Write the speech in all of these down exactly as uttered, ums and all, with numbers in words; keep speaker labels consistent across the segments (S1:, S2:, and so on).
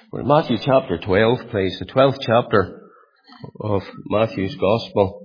S1: We're in Matthew chapter twelve, please, the twelfth chapter of Matthew's Gospel.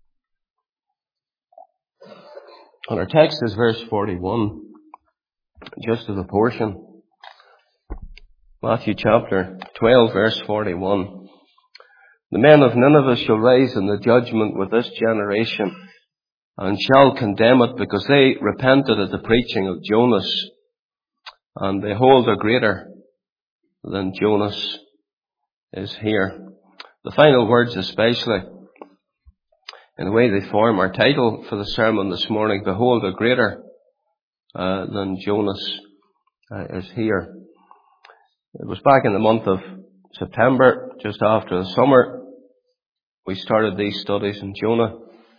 S1: And our text is verse forty-one, just as a portion. Matthew chapter twelve, verse forty-one. The men of Nineveh shall rise in the judgment with this generation, and shall condemn it, because they repented at the preaching of Jonas, and behold, a greater than Jonas is here. The final words especially, in the way they form our title for the sermon this morning, behold, a greater uh, than Jonas uh, is here. It was back in the month of September, just after the summer, we started these studies in Jonah.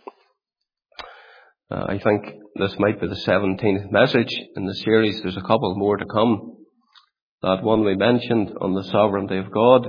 S1: Uh, I think this might be the seventeenth message in the series. There's a couple more to come. That one we mentioned on the sovereignty of God.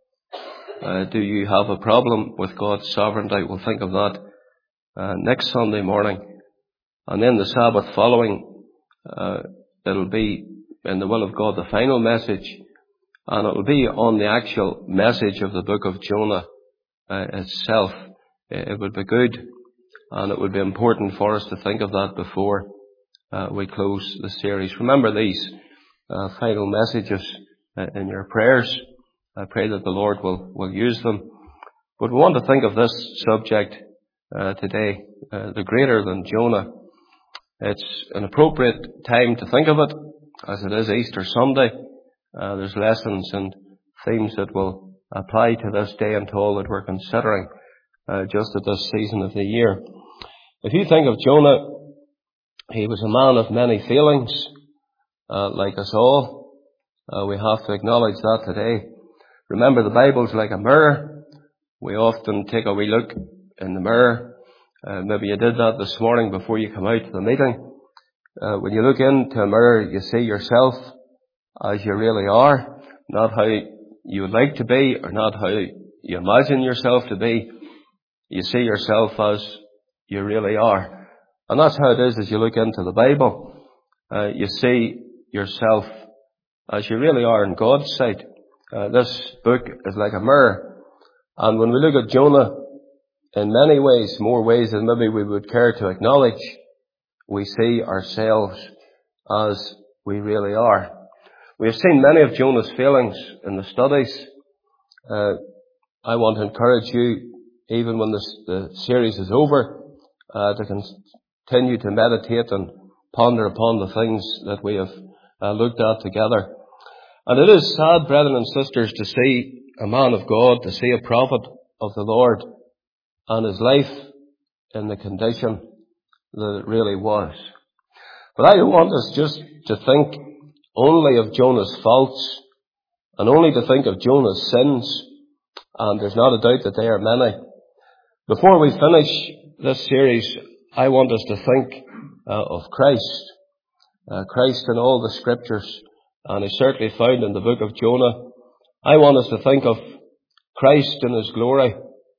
S1: Uh, do you have a problem with God's sovereignty? We'll think of that uh, next Sunday morning. And then the Sabbath following, uh, it'll be in the will of God the final message. And it will be on the actual message of the book of Jonah uh, itself. It would be good, and it would be important for us to think of that before uh, we close the series. Remember these uh, final messages uh, in your prayers. I pray that the Lord will, will use them. But we want to think of this subject uh, today, uh, the greater than Jonah. It's an appropriate time to think of it, as it is Easter Sunday. Uh, there's lessons and themes that will apply to this day and to all that we're considering uh, just at this season of the year. If you think of Jonah, he was a man of many feelings, uh, like us all. Uh, we have to acknowledge that today. Remember, the Bible's like a mirror. We often take a wee look in the mirror. Uh, maybe you did that this morning before you come out to the meeting. Uh, when you look into a mirror, you see yourself as you really are, not how you would like to be, or not how you imagine yourself to be. You see yourself as you really are. And that's how it is as you look into the Bible. Uh, you see yourself as you really are in God's sight. Uh, this book is like a mirror. And when we look at Jonah, in many ways, more ways than maybe we would care to acknowledge, we see ourselves as we really are. We have seen many of Jonah's feelings in the studies. Uh, I want to encourage you, even when this, the series is over, uh, to continue to meditate and ponder upon the things that we have uh, looked at together. And it is sad, brethren and sisters, to see a man of God, to see a prophet of the Lord, and his life in the condition that it really was. But I don't want us just to think only of Jonah's faults, and only to think of Jonah's sins, and there's not a doubt that they are many. Before we finish this series, I want us to think uh, of Christ. Uh, Christ in all the scriptures, and is certainly found in the book of Jonah. I want us to think of Christ in his glory,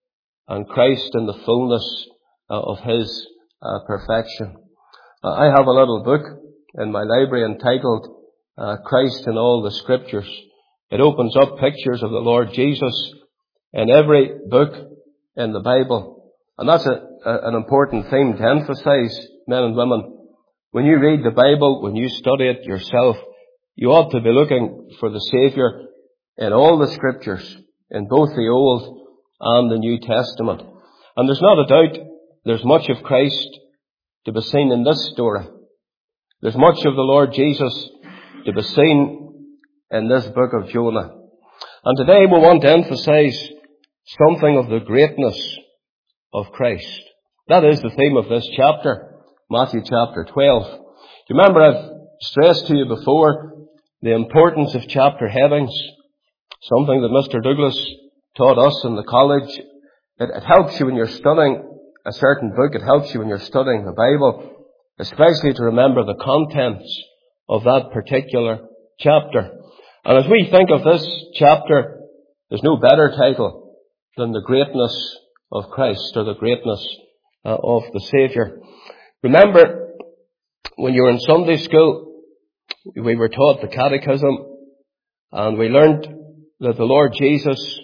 S1: and Christ in the fullness uh, of his uh, perfection. Uh, I have a little book in my library entitled uh, Christ in all the scriptures. It opens up pictures of the Lord Jesus in every book in the Bible. And that's a, a, an important theme to emphasize, men and women. When you read the Bible, when you study it yourself, you ought to be looking for the Saviour in all the scriptures, in both the Old and the New Testament. And there's not a doubt there's much of Christ to be seen in this story. There's much of the Lord Jesus to be seen in this book of Jonah. And today we want to emphasize something of the greatness of Christ. That is the theme of this chapter, Matthew chapter twelve. Do you remember I've stressed to you before the importance of chapter headings, something that Mister Douglas taught us in the college. It, it helps you when you're studying a certain book. It helps you when you're studying the Bible, especially to remember the contents of that particular chapter. And as we think of this chapter, there's no better title than the greatness of Christ, or the greatness uh, of the Saviour. Remember, when you were in Sunday school, we were taught the catechism, and we learned that the Lord Jesus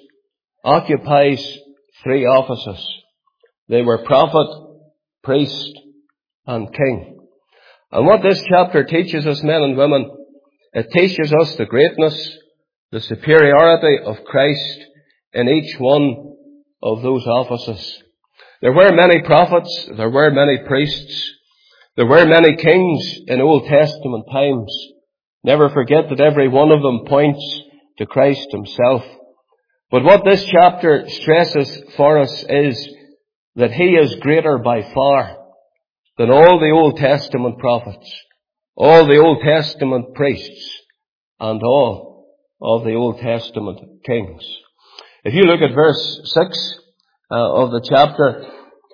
S1: occupies three offices. They were prophet, priest, and king. And what this chapter teaches us, men and women, it teaches us the greatness, the superiority of Christ in each one of those offices. There were many prophets, there were many priests, there were many kings in Old Testament times. Never forget that every one of them points to Christ himself. But what this chapter stresses for us is that he is greater by far than all the Old Testament prophets, all the Old Testament priests, and all of the Old Testament kings. If you look at verse six uh, of the chapter,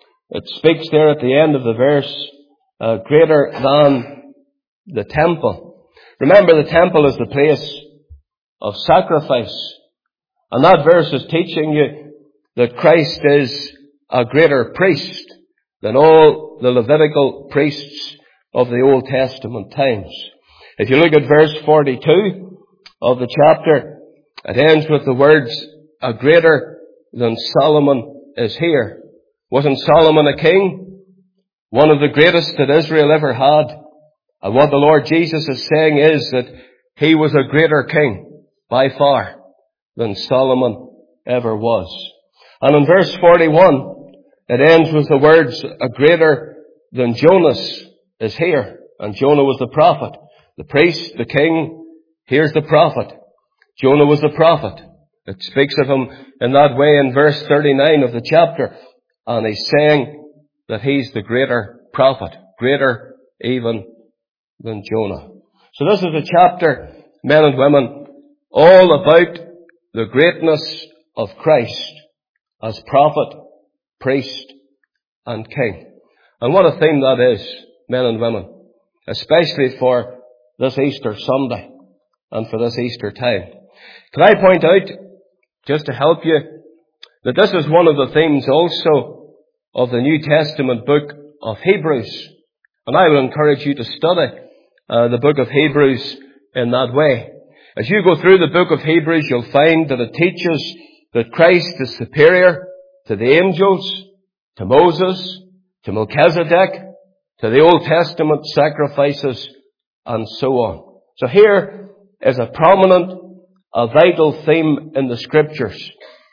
S1: it speaks there at the end of the verse, uh, greater than the temple. Remember, the temple is the place of sacrifice. And that verse is teaching you that Christ is a greater priest than all the Levitical priests of the Old Testament times. If you look at verse forty-two of the chapter, it ends with the words, a greater than Solomon is here. Wasn't Solomon a king? One of the greatest that Israel ever had. And what the Lord Jesus is saying is that he was a greater king by far than Solomon ever was. And in verse forty-one, it ends with the words, a greater than Jonas is here. And Jonah was the prophet. The priest, the king, here's the prophet. Jonah was the prophet. It speaks of him in that way in verse thirty-nine of the chapter. And he's saying that he's the greater prophet, greater even than Jonah. So this is a chapter, men and women, all about the greatness of Christ as prophet, priest, and king. And what a theme that is, men and women, especially for this Easter Sunday and for this Easter time. Can I point out, just to help you, that this is one of the themes also of the New Testament book of Hebrews. And I will encourage you to study uh, the book of Hebrews in that way. As you go through the book of Hebrews, you'll find that it teaches that Christ is superior to the angels, to Moses, to Melchizedek, to the Old Testament sacrifices, and so on. So here is a prominent, a vital theme in the Scriptures,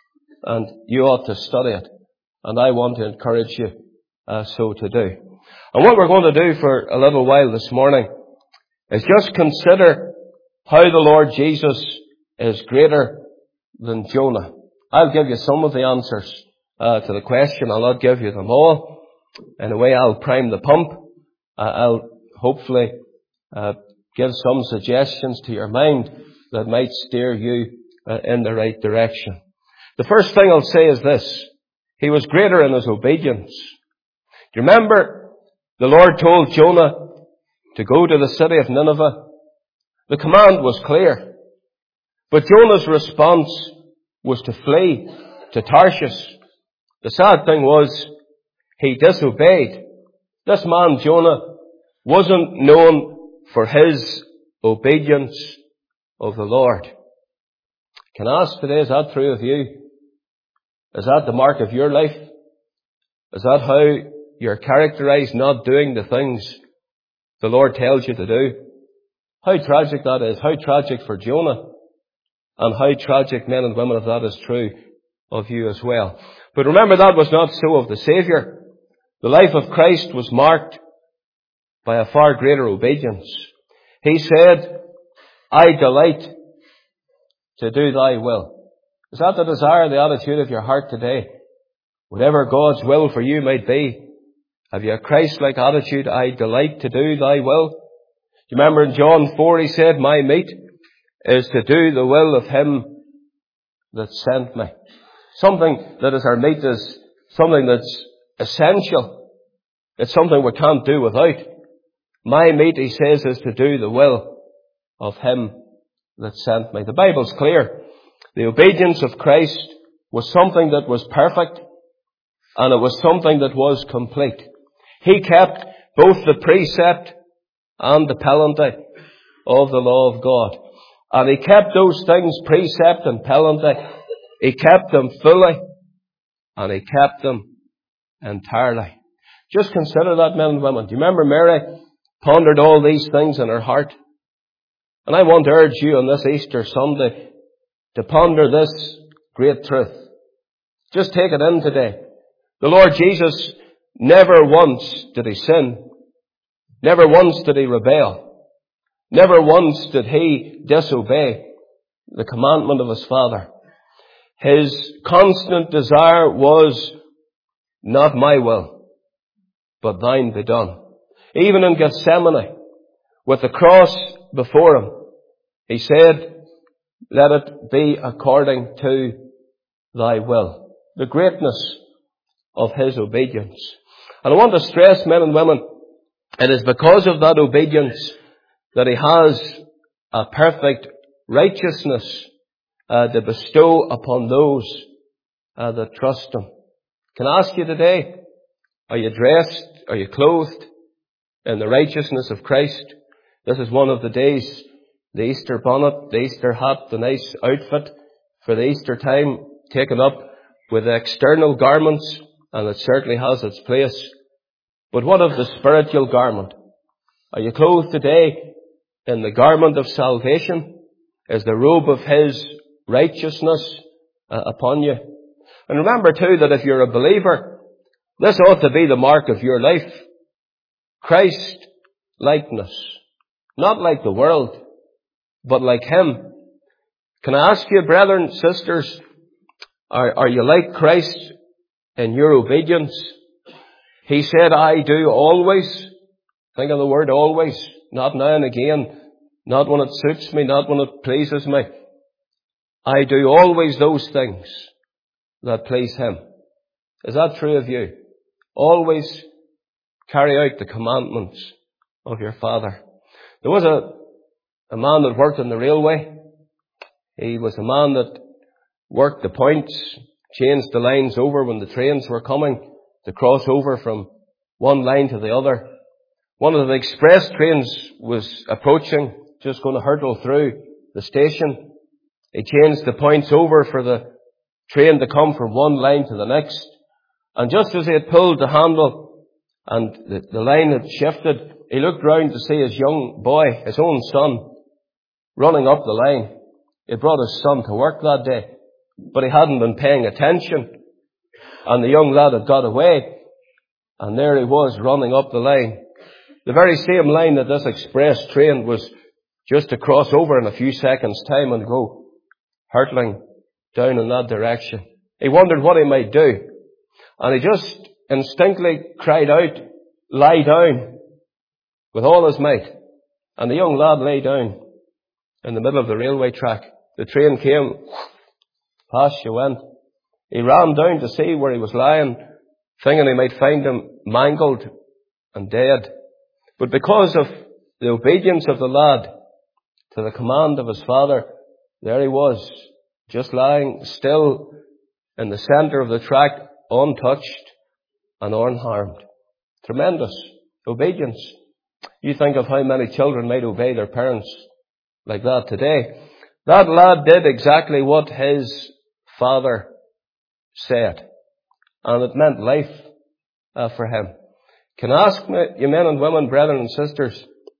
S1: and you ought to study it. And I want to encourage you uh, so to do. And what we're going to do for a little while this morning is just consider how the Lord Jesus is greater than Jonah. I'll give you some of the answers uh, to the question. I'll not give you them all. In a way, I'll prime the pump. Uh, I'll hopefully uh, give some suggestions to your mind that might steer you uh, in the right direction. The first thing I'll say is this. He was greater in his obedience. Do you remember the Lord told Jonah to go to the city of Nineveh? The command was clear. But Jonah's response was to flee to Tarshish. The sad thing was, he disobeyed. This man, Jonah, wasn't known for his obedience of the Lord. Can I ask today, is that true of you? Is that the mark of your life? Is that how you're characterized, not doing the things the Lord tells you to do? How tragic that is. How tragic for Jonah. And how tragic, men and women, if that is true of you as well. But remember, that was not so of the Saviour. The life of Christ was marked by a far greater obedience. He said, I delight to do thy will. Is that the desire, the attitude of your heart today? Whatever God's will for you might be, have you a Christ-like attitude? I delight to do thy will. Do you remember in John four, he said, my meat is to do the will of him that sent me. Something that is our meat is something that's essential. It's something we can't do without. My meat, he says, is to do the will of him that sent me. The Bible's clear. The obedience of Christ was something that was perfect, and it was something that was complete. He kept both the precept and the penalty of the law of God. And he kept those things precept and penalty. He kept them fully. And he kept them entirely. Just consider that, men and women. Do you remember Mary pondered all these things in her heart? And I want to urge you on this Easter Sunday to ponder this great truth. Just take it in today. The Lord Jesus, never once did he sin. Never once did he rebel. Never once did he disobey the commandment of his Father. His constant desire was, not my will, but thine be done. Even in Gethsemane, with the cross before him, he said, let it be according to thy will. The greatness of his obedience. And I want to stress, men and women, it is because of that obedience that he has a perfect righteousness uh, to bestow upon those uh, that trust him. Can I ask you today, are you dressed, are you clothed in the righteousness of Christ? This is one of the days, the Easter bonnet, the Easter hat, the nice outfit for the Easter time, taken up with external garments, and it certainly has its place. But what of the spiritual garment? Are you clothed today in the garment of salvation? Is the robe of his righteousness uh, upon you? And remember too that if you're a believer, this ought to be the mark of your life. Christ likeness. Not like the world, but like him. Can I ask you, brethren, sisters, are, are you like Christ in your obedience? He said, I do always. Think of the word always. Not now and again. Not when it suits me. Not when it pleases me. I do always those things that please him. Is that true of you? Always carry out the commandments of your Father. There was a, a man that worked on the railway. He was a man that worked the points, changed the lines over when the trains were coming to cross over from one line to the other. One of the express trains was approaching, just going to hurtle through the station. He changed the points over for the train to come from one line to the next. And just as he had pulled the handle and the, the line had shifted, he looked round to see his young boy, his own son, running up the line. He had brought his son to work that day, but he hadn't been paying attention. And the young lad had got away, and there he was running up the line. The very same line that this express train was just to cross over in a few seconds' time and go hurtling down in that direction. He wondered what he might do. And he just instinctively cried out, lie down, with all his might. And the young lad lay down in the middle of the railway track. The train came, past you went. He ran down to see where he was lying, thinking he might find him mangled and dead. But because of the obedience of the lad to the command of his father, there he was, just lying still in the centre of the track, untouched and unharmed. Tremendous obedience. You think of how many children might obey their parents like that today. That lad did exactly what his father said. And it meant life uh, for him. Can I ask you men and women, brethren and sisters,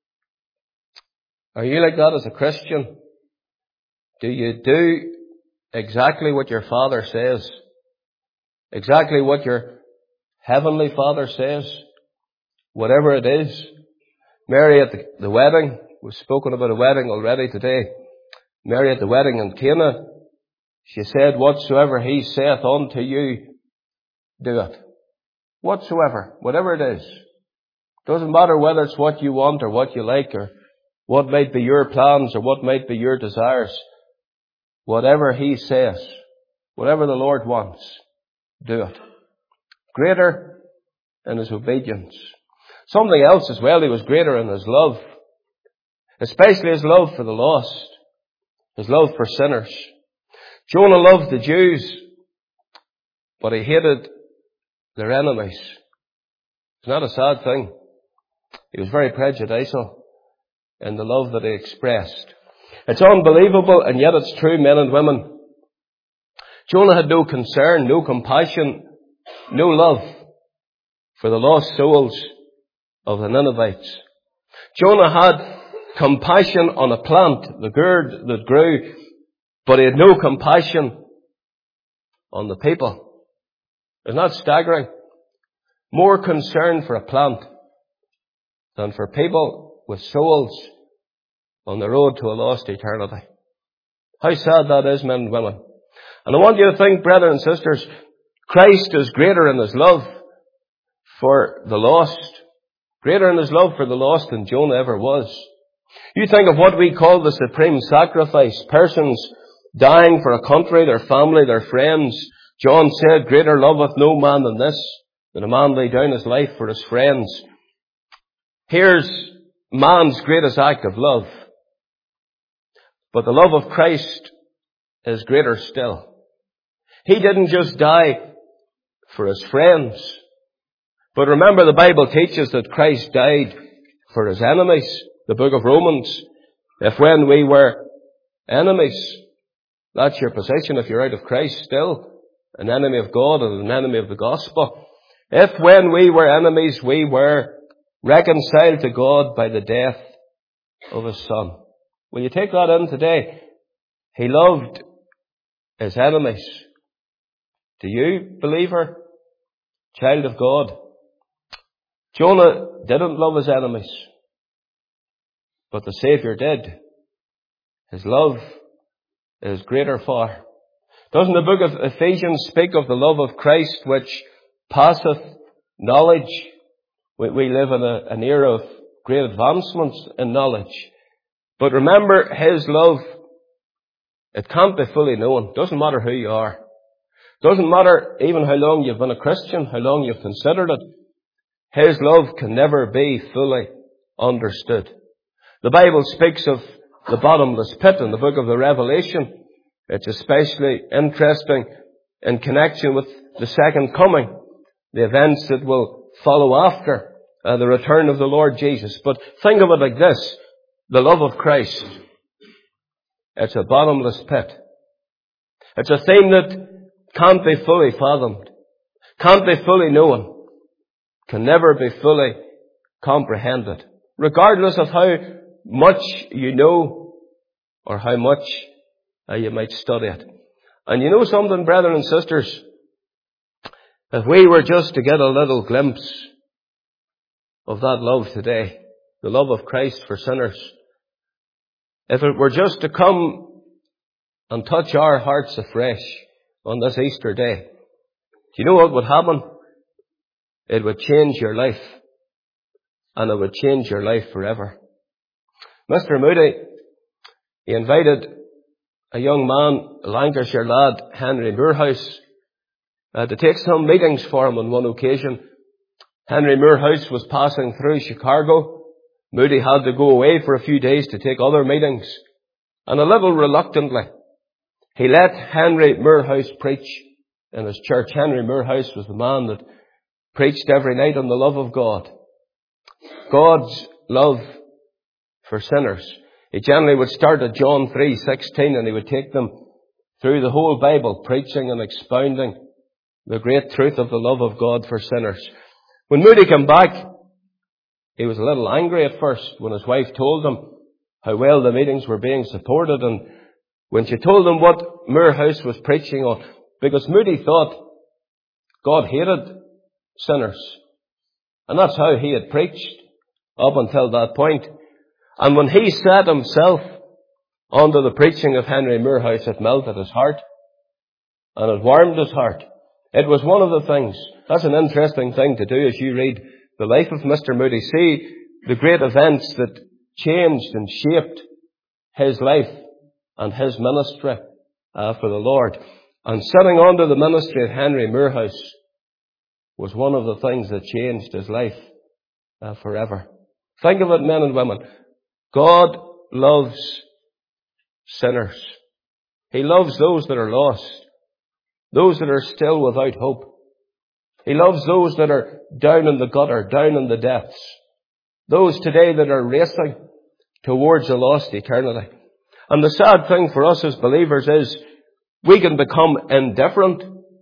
S1: are you like that as a Christian? Do you do exactly what your Father says? Exactly what your Heavenly Father says? Whatever it is. Mary at the, the wedding, we've spoken about a wedding already today. Mary at the wedding in Cana, she said, whatsoever he saith unto you, do it. Whatsoever, whatever it is. Doesn't matter whether it's what you want or what you like or what might be your plans or what might be your desires. Whatever he says, whatever the Lord wants, do it. Greater in his obedience. Something else as well, he was greater in his love. Especially his love for the lost. His love for sinners. Jonah loved the Jews, but he hated their enemies. It's not a sad thing. He was very prejudicial in the love that he expressed. It's unbelievable, and yet it's true, men and women. Jonah had no concern, no compassion, no love for the lost souls of the Ninevites. Jonah had compassion on a plant, the gourd that grew, but he had no compassion on the people. Isn't that staggering? More concern for a plant than for people with souls on the road to a lost eternity. How sad that is, men and women. And I want you to think, brethren and sisters, Christ is greater in his love for the lost, greater in his love for the lost than Jonah ever was. You think of what we call the supreme sacrifice, persons dying for a country, their family, their friends. John said, greater loveth no man than this, that a man lay down his life for his friends. Here's man's greatest act of love. But the love of Christ is greater still. He didn't just die for his friends. But remember, the Bible teaches that Christ died for his enemies. The book of Romans. If when we were enemies, that's your position if you're out of Christ still, an enemy of God and an enemy of the gospel. If when we were enemies, we were reconciled to God by the death of his Son. Will you take that in today? He loved his enemies. Do you, believer, child of God? Jonah didn't love his enemies, but the Saviour did. His love is greater far. Doesn't the book of Ephesians speak of the love of Christ which passeth knowledge? We, we live in a, an era of great advancements in knowledge. But remember, his love, it can't be fully known. Doesn't matter who you are. Doesn't matter even how long you've been a Christian, how long you've considered it. His love can never be fully understood. The Bible speaks of the bottomless pit in the book of the Revelation. It's especially interesting in connection with the second coming, the events that will follow after uh, the return of the Lord Jesus. But think of it like this, the love of Christ. It's a bottomless pit. It's a thing that can't be fully fathomed, can't be fully known, can never be fully comprehended, regardless of how much you know or how much uh, you might study it. And you know something, brethren and sisters? If we were just to get a little glimpse of that love today, the love of Christ for sinners, if it were just to come and touch our hearts afresh on this Easter day, do you know what would happen? It would change your life, and it would change your life forever. Mister Moody, he invited a young man, a Lancashire lad, Henry Moorhouse, uh, to take some meetings for him on one occasion. Henry Moorhouse was passing through Chicago. Moody had to go away for a few days to take other meetings. And a little reluctantly, he let Henry Moorhouse preach in his church. Henry Moorhouse was the man that preached every night on the love of God. God's love for sinners. He generally would start at John three sixteen and he would take them through the whole Bible, preaching and expounding the great truth of the love of God for sinners. When Moody came back, he was a little angry at first when his wife told him how well the meetings were being supported, and when she told him what Moorhouse was preaching on, because Moody thought God hated sinners. And that's how he had preached up until that point. And when he set himself under the preaching of Henry Moorhouse, it melted his heart and it warmed his heart. It was one of the things. That's an interesting thing to do as you read the life of Mister Moody. See the great events that changed and shaped his life and his ministry uh, for the Lord. And sitting under the ministry of Henry Moorhouse was one of the things that changed his life uh, forever. Think of it, men and women. God loves sinners. He loves those that are lost, those that are still without hope. He loves those that are down in the gutter, down in the depths, those today that are racing towards a lost eternity. And the sad thing for us as believers is we can become indifferent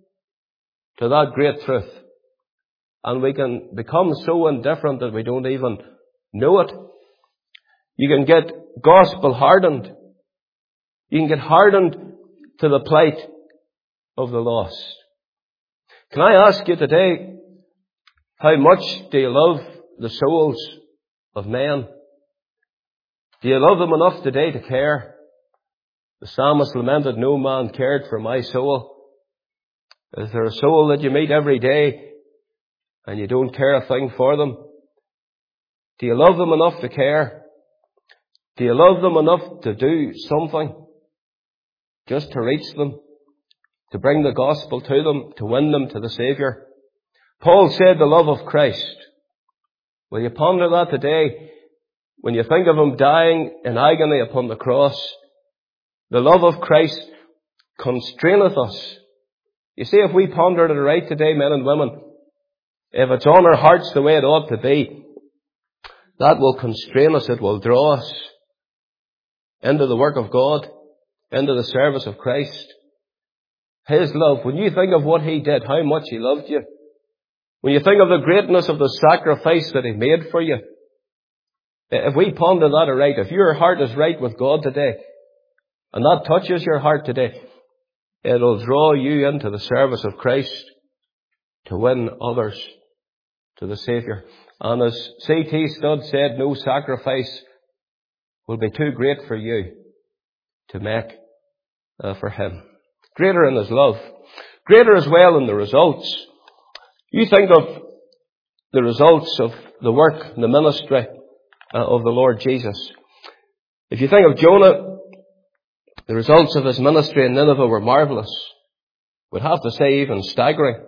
S1: to that great truth. And we can become so indifferent that we don't even know it. You can get gospel hardened. You can get hardened to the plight of the lost. Can I ask you today, how much do you love the souls of men? Do you love them enough today to care? The psalmist lamented, no man cared for my soul. Is there a soul that you meet every day and you don't care a thing for them? Do you love them enough to care? Do you love them enough to do something just to reach them, to bring the gospel to them, to win them to the Saviour? Paul said the love of Christ. Will you ponder that today? When you think of him dying in agony upon the cross, the love of Christ constraineth us. You see, if we ponder it right today, men and women, if it's on our hearts the way it ought to be, that will constrain us. It will draw us into the work of God, into the service of Christ. His love, when you think of what he did, how much he loved you, when you think of the greatness of the sacrifice that he made for you, if we ponder that aright, if your heart is right with God today, and that touches your heart today, it'll draw you into the service of Christ to win others to the Saviour. And as C T Studd said, no sacrifice will be too great for you to make uh, for him. Greater in his love. Greater as well in the results. You think of the results of the work, the ministry uh, of the Lord Jesus. If you think of Jonah, the results of his ministry in Nineveh were marvellous. We'd have to say even staggering.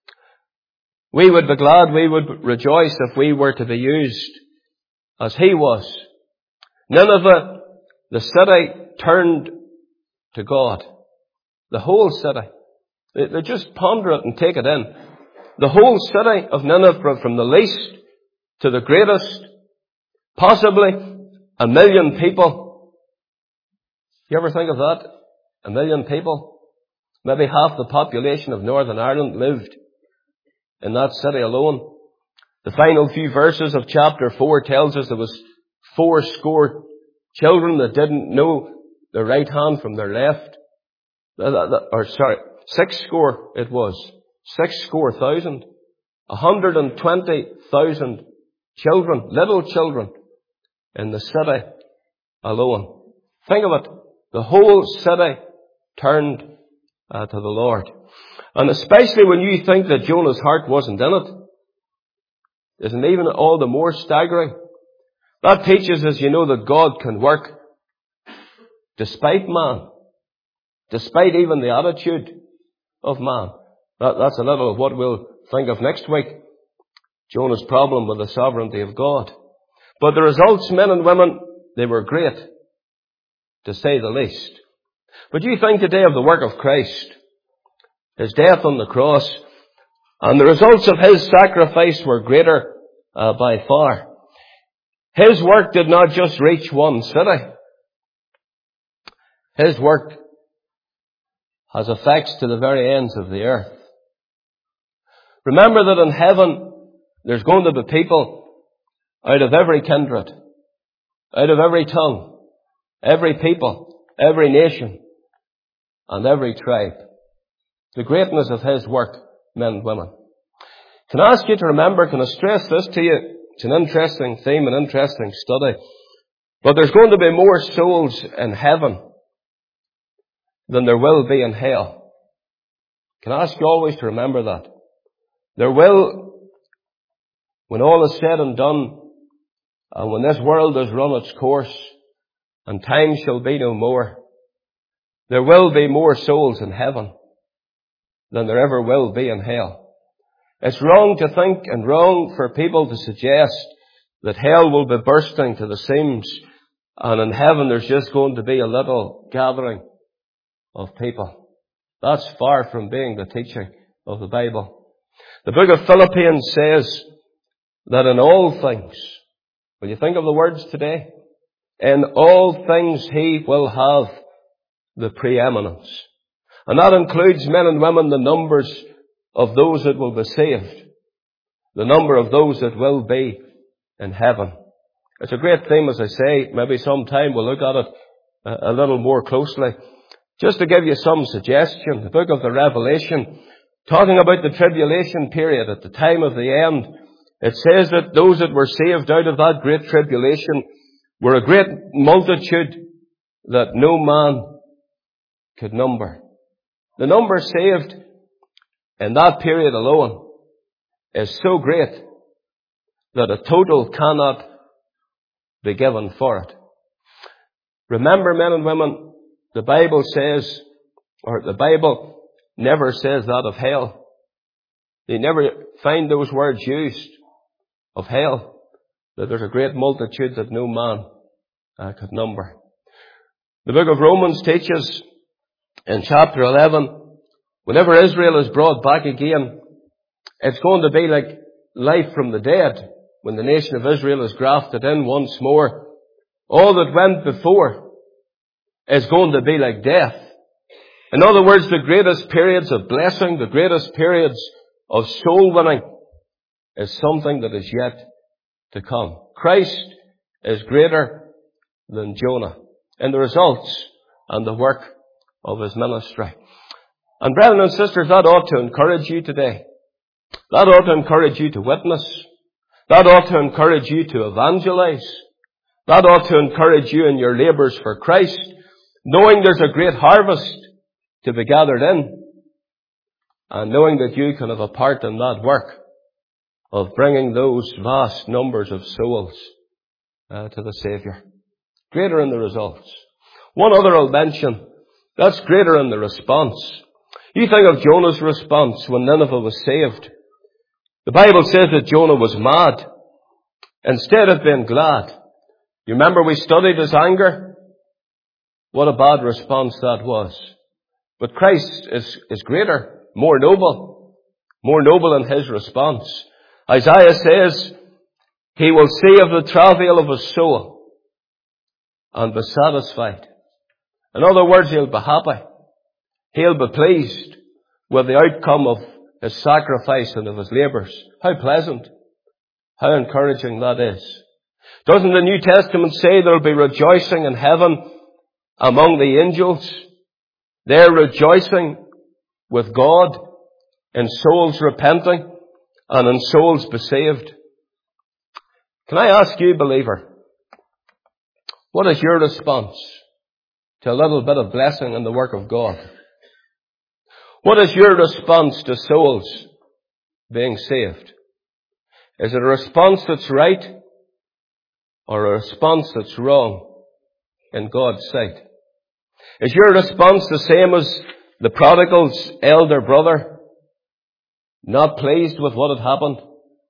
S1: We would be glad, we would rejoice if we were to be used as he was. Nineveh, the city, turned to God. The whole city. They, they just ponder it and take it in. The whole city of Nineveh, from the least to the greatest, possibly a million people. You ever think of that? A million people? Maybe half the population of Northern Ireland lived in that city alone. The final few verses of chapter four tells us there was four score children that didn't know their right hand from their left. Or sorry, six score it was. Six score thousand. A hundred and twenty thousand children, little children, in the city alone. Think of it. The whole city turned uh, to the Lord. And especially when you think that Jonah's heart wasn't in it, isn't even all the more staggering? That teaches us, you know, that God can work despite man, despite even the attitude of man. That, that's a little of what we'll think of next week. Jonah's problem with the sovereignty of God. But the results, men and women, they were great, to say the least. But you think today of the work of Christ, his death on the cross, and the results of his sacrifice were greater uh, by far. His work did not just reach one city. His work has effects to the very ends of the earth. Remember that in heaven, there's going to be people out of every kindred, out of every tongue, every people, every nation, and every tribe. The greatness of his work, men and women. Can I ask you to remember, can I stress this to you? It's an interesting theme, an interesting study. But there's going to be more souls in heaven than there will be in hell. Can I ask you always to remember that? There will, when all is said and done, and when this world has run its course, and time shall be no more, there will be more souls in heaven than there ever will be in hell. It's wrong to think and wrong for people to suggest that hell will be bursting to the seams and in heaven there's just going to be a little gathering of people. That's far from being the teaching of the Bible. The book of Philippians says that in all things, will you think of the words today? In all things he will have the preeminence. And that includes, men and women, the numbers of those that will be saved. The number of those that will be in heaven. It's a great theme, as I say. Maybe sometime we'll look at it a, a little more closely. Just to give you some suggestion, the book of the Revelation, talking about the tribulation period at the time of the end, it says that those that were saved out of that great tribulation were a great multitude that no man could number. The number saved in that period alone is so great that a total cannot be given for it. Remember, men and women, the Bible says, or the Bible never says that of hell. You never find those words used of hell, that there's a great multitude that no man uh, could number. The book of Romans teaches in chapter eleven, whenever Israel is brought back again, it's going to be like life from the dead. When the nation of Israel is grafted in once more, all that went before is going to be like death. In other words, the greatest periods of blessing, the greatest periods of soul winning is something that is yet to come. Christ is greater than Jonah in the results and the work of his ministry. And brethren and sisters, that ought to encourage you today. That ought to encourage you to witness. That ought to encourage you to evangelize. That ought to encourage you in your labours for Christ, knowing there's a great harvest to be gathered in, and knowing that you can have a part in that work of bringing those vast numbers of souls uh, to the Saviour. Greater in the results. One other I'll mention, that's greater in the response. You think of Jonah's response when Nineveh was saved. The Bible says that Jonah was mad instead of being glad. You remember we studied his anger? What a bad response that was. But Christ is, is greater, more noble, more noble in his response. Isaiah says, he will see of the travail of his soul and be satisfied. In other words, he'll be happy. He'll be pleased with the outcome of his sacrifice and of his labours. How pleasant, how encouraging that is. Doesn't the New Testament say there'll be rejoicing in heaven among the angels? They're rejoicing with God in souls repenting and in souls be saved. Can I ask you, believer, what is your response to a little bit of blessing in the work of God? What is your response to souls being saved? Is it a response that's right or a response that's wrong in God's sight? Is your response the same as the prodigal's elder brother? Not pleased with what had happened?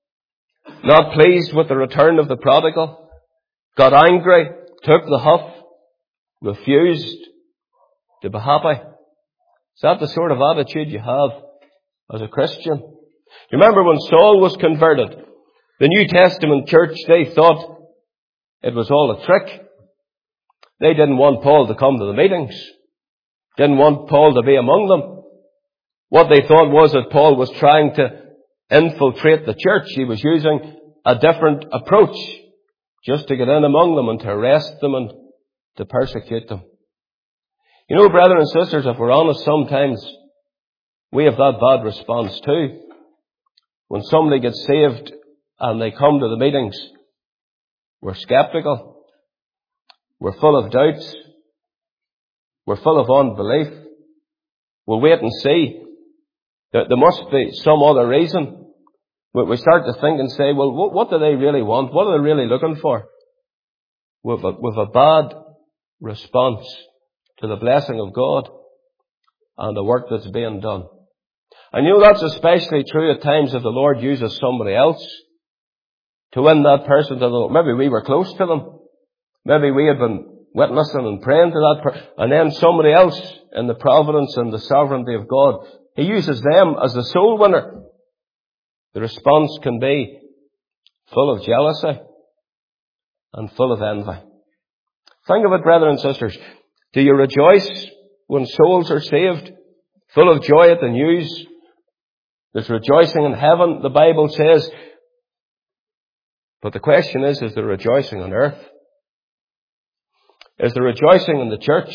S1: Not pleased with the return of the prodigal? Got angry, took the huff, refused to be happy? Is that the sort of attitude you have as a Christian? You remember when Saul was converted, the New Testament church, they thought it was all a trick. They didn't want Paul to come to the meetings. Didn't want Paul to be among them. What they thought was that Paul was trying to infiltrate the church. He was using a different approach just to get in among them and to arrest them and to persecute them. You know, brethren and sisters, if we're honest, sometimes we have that bad response too. When somebody gets saved and they come to the meetings, we're skeptical. We're full of doubts. We're full of unbelief. We'll wait and see. There, there must be some other reason. We start to think and say, well, what, what do they really want? What are they really looking for? With a, with a bad response to the blessing of God and the work that's being done. And you know that's especially true at times if the Lord uses somebody else to win that person to the Lord. Maybe we were close to them. Maybe we had been witnessing and praying to that person. And then somebody else in the providence and the sovereignty of God, He uses them as the soul winner. The response can be full of jealousy and full of envy. Think of it, brethren and sisters. Do you rejoice when souls are saved? Full of joy at the news? There's rejoicing in heaven, the Bible says. But the question is, is there rejoicing on earth? Is there rejoicing in the church?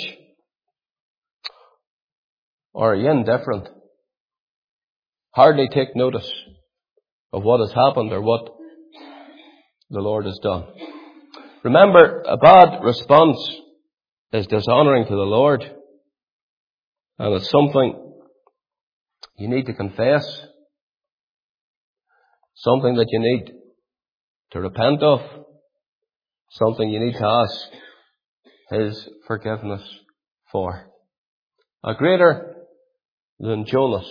S1: Or are you indifferent? Hardly take notice of what has happened or what the Lord has done. Remember, a bad response is dishonoring to the Lord. And it's something you need to confess. Something that you need to repent of. Something you need to ask His forgiveness for. A greater than Jonas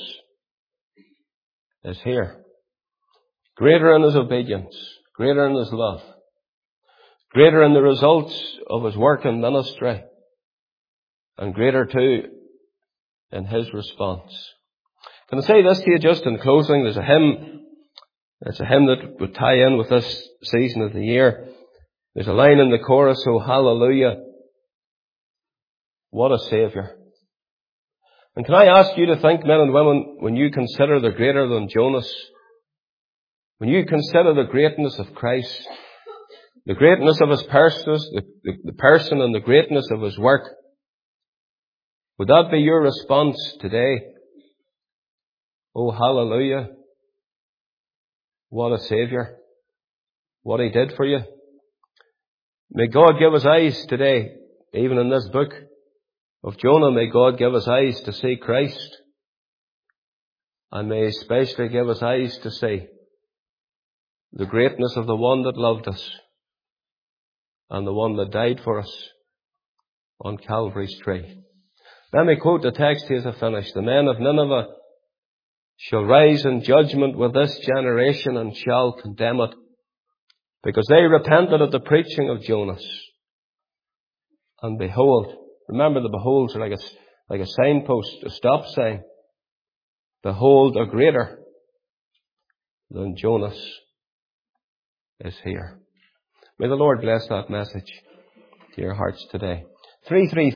S1: is here. Greater in his obedience. Greater in his love. Greater in the results of his work and ministry. And greater too in his response. Can I say this to you just in closing? There's a hymn. It's a hymn that would tie in with this season of the year. There's a line in the chorus, "Oh, hallelujah. What a Saviour." And can I ask you to think, men and women, when you consider the greater than Jonas, when you consider the greatness of Christ, the greatness of His person, the, the, the person and the greatness of His work, would that be your response today? Oh, hallelujah. What a Saviour. What He did for you. May God give us eyes today, even in this book of Jonah, may God give us eyes to see Christ. And may He especially give us eyes to see the greatness of the one that loved us and the one that died for us on Calvary's tree. Let me quote the text here as I finish. "The men of Nineveh shall rise in judgment with this generation and shall condemn it, because they repented at the preaching of Jonas. And behold," remember the beholds are like a, like a signpost, a stop sign. "Behold, a greater than Jonas is here." May the Lord bless that message to your hearts today. three three